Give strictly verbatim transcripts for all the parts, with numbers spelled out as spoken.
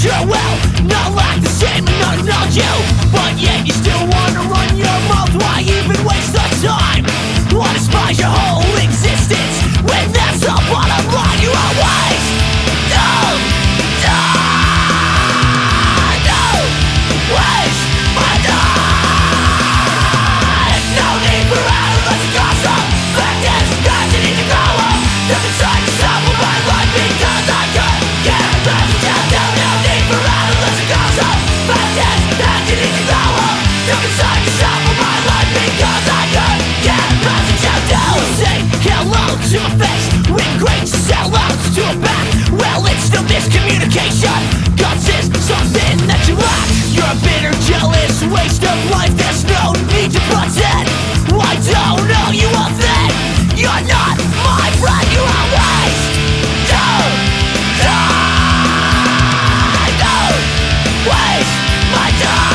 sure will not lack the same and not acknowledge you, but yet you still wanna run your mouth. Why even waste the time? Wanna despise your whole existence when that's the bottom line. You always do, do, do waste my time. No need for endless gossip. Fact is that you need to grow up. Look inside yourself with my life because I could get a message out there. No need for endless gossip. Fact is that you need to grow up. Look inside yourself with my life because I could get a message out there. Say hello to my face with great sellouts to a back. Well, it's still miscommunication. Guts is something that you lack. You're a bitter, jealous waste of life. There's no need to pretend. I don't know you a thing. You're not my friend. You always do, do, do waste my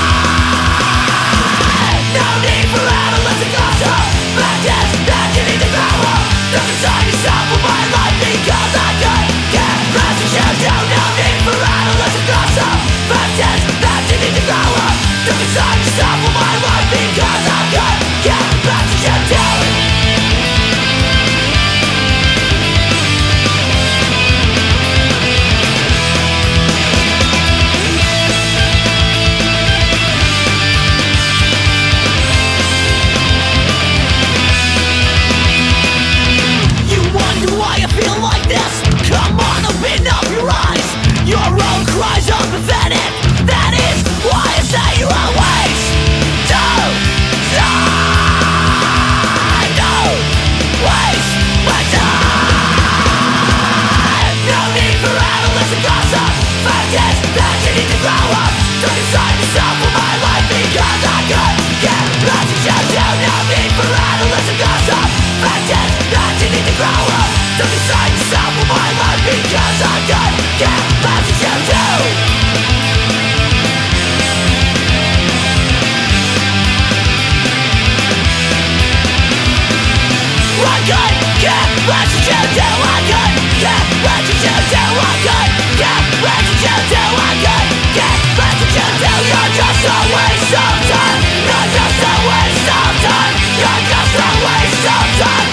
time. No need for endless gossip. Fact is that you need to grow up. Look inside yourself with my life because I could get a message out there. No need for endless gossip. Fact is that you need to grow up. Look inside yourself with my life because I could get a message out there. You wonder why I feel like this? Come on, open up your eyes. Your own cries are pathetic. That is why I say you always do, do, do waste my time. No need for endless gossip. Fact is that you need to grow up. Look inside yourself with my life because I could get a message out there. No need for endless gossip. Fact is that you need to grow up. Look inside yourself with my life because I could get a message out there. I could get message out there. I could get message out there. I could get message out there. I could get message out there. You're just a waste of time. You're just a waste of time. You're just a waste of time.